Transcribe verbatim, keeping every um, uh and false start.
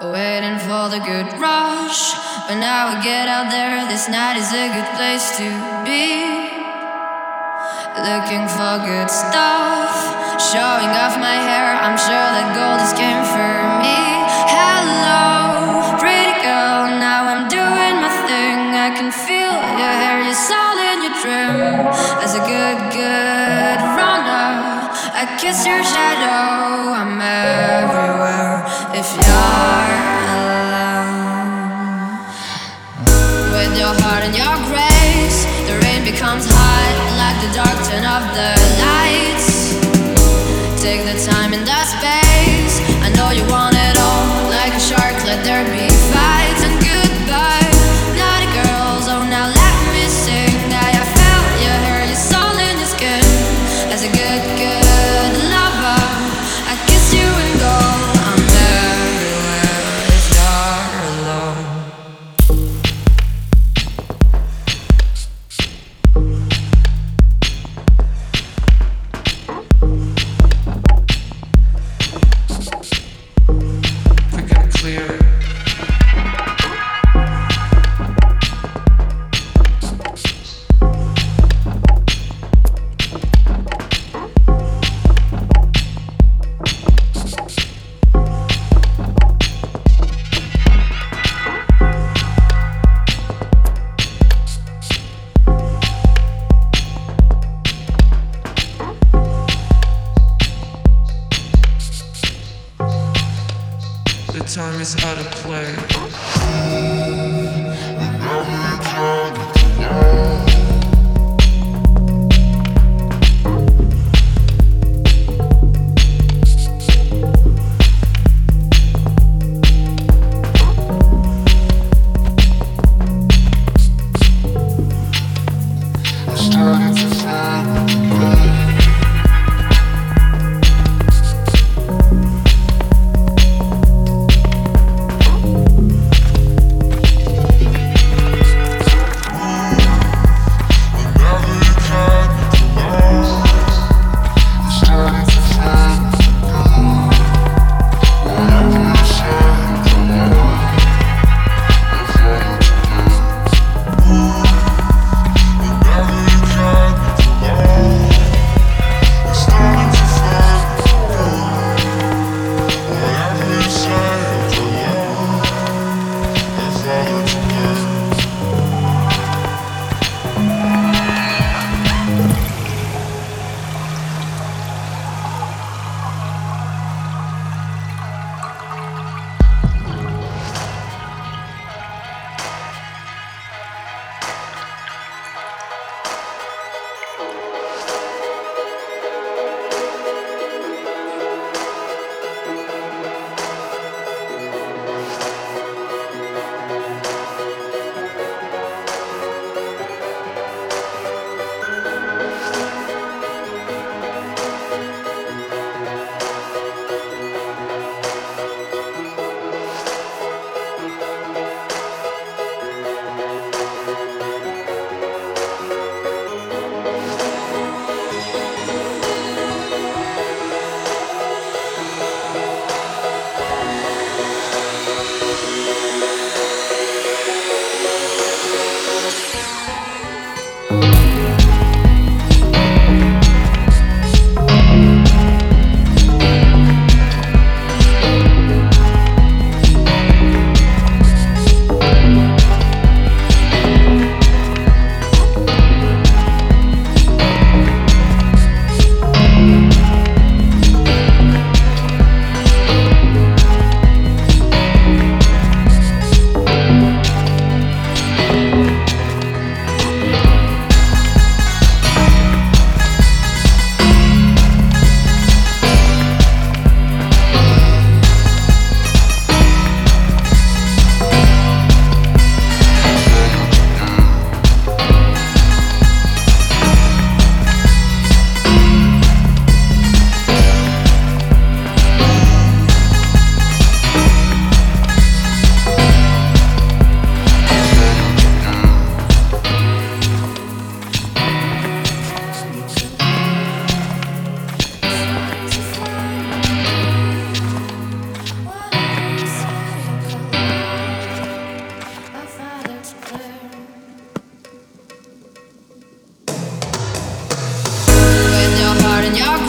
Waiting for the good rush, but now we get out there. This night is a good place to be. Looking for good stuff, showing off my hair. I'm sure that gold is came for me. Hello, pretty girl, now I'm doing my thing. I can feel your hair, you're all in your trim. As a good, good runner, I kiss your shadow. I'm everywhere if you're alone. With your heart and your grace, the rain becomes hot, like the dark turn of the lights. Take the time and the space, I know you want it all. Like a shark, let there be fights and goodbye. Naughty girls, oh now let me sing. Now I felt your hair, your soul in your skin. As a good, good lover, I kiss you and go. I'm everywhere if you're alone. The time is out of play. when you're